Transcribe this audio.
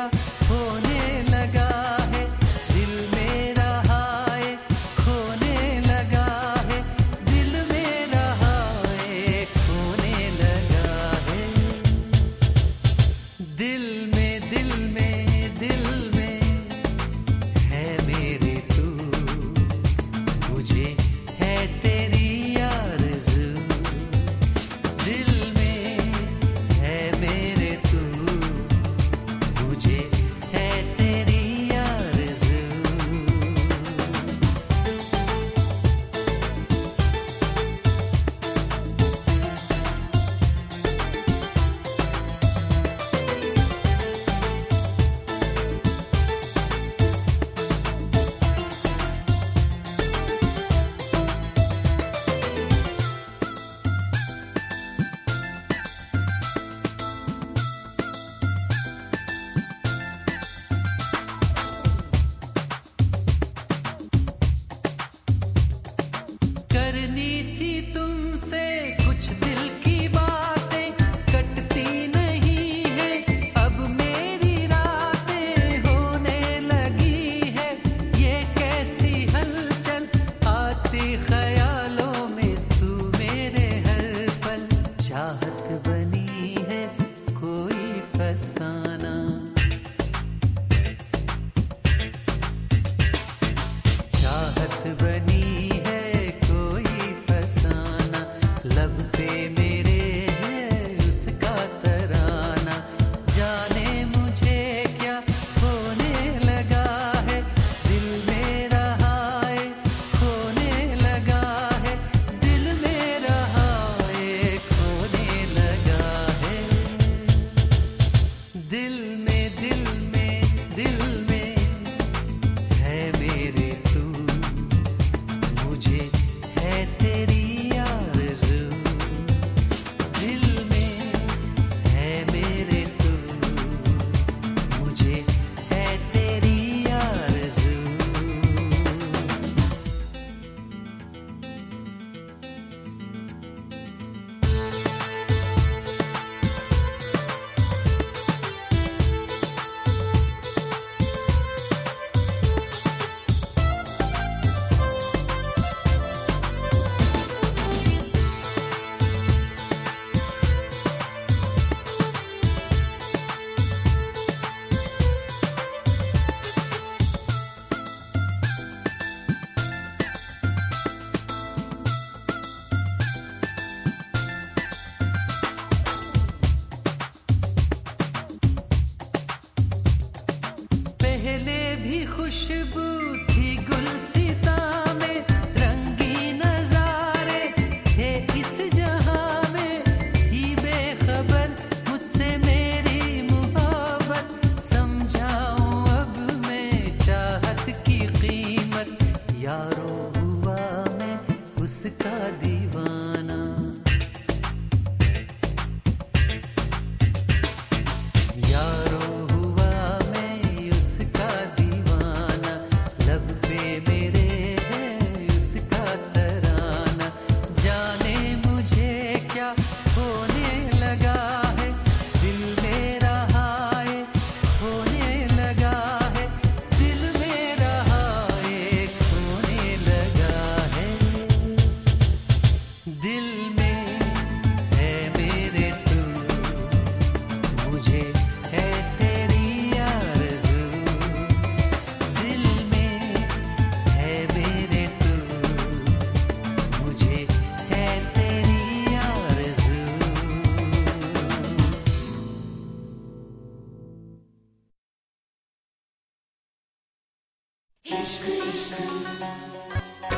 क्या होने लगा है, दिल मेरा हाय खोने लगा है, दिल मेरा हाय खोने लगा है। दिल में दिल में दिल में है मेरे तू, मुझे है तेरी आरज़ू। दिल में है मेरे तू, मुझे है तेरी आरज़ू। करनी थी तुमसे कुछ दिल की बातें, कटती नहीं है अब मेरी रातें, होने लगी है ये कैसी हलचल, आती ख्यालों में तू मेरे हर पल। चाहत बनी है कोई फसाना, चाहत बनी है कोई फसाना, लब पे मेरे है उसका तराना। जाने मुझे क्या होने लगा है, दिल मेरा हाय खोने लगा है, दिल मेरा हाय खोने लगा है। दिल में दिल में दिल में है मेरे तू, मुझे है तेरी आरज़ू। दिल में है मेरे तू, मुझे है तेरी आरज़ू। पहले भी खुशबू थी गुलसिता में, रंगी नजारे थे इस जहां में, थी बेखबर मुझसे मेरी मोहब्बत। समझाऊं अब मैं चाहत की कीमत, यारो हुआ मैं उसका दीवाना। यारो हुआ मैं उसका दीवाना, लब पे मेरे है उसका तराना। जाने मुझे क्या होने लगा है, दिल मेरा हाय खोने लगा है, दिल मेरा हाय खोने लगा है। दिल में है मेरे तू, मुझे है तेरी आरज़ू। दिल में है मेरे तू, मुझे है तेरी आरज़ू। इश्क इश्क